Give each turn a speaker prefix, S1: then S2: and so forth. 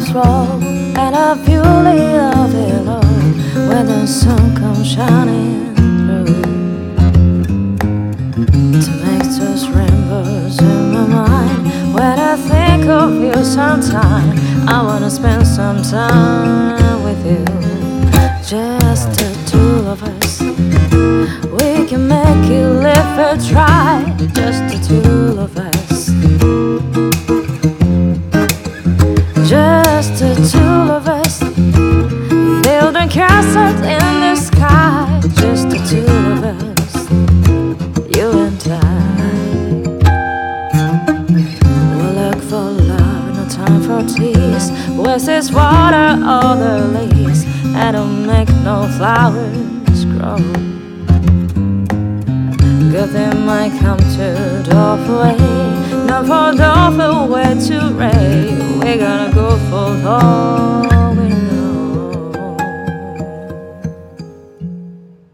S1: clouds roll and I feel the below when the sun comes shining through to make those rainbows in my mind. When I think of you sometime, I wanna spend some time with you, just the two of us. We can make it, live or try, just the two of us. Just the two of us, building castles in the sky. Just the two of us, you and I. We'll look for love, no time for tears. Where's this water, all the leaves? I don't make no flowers grow. Good thing might come to the way, not for the way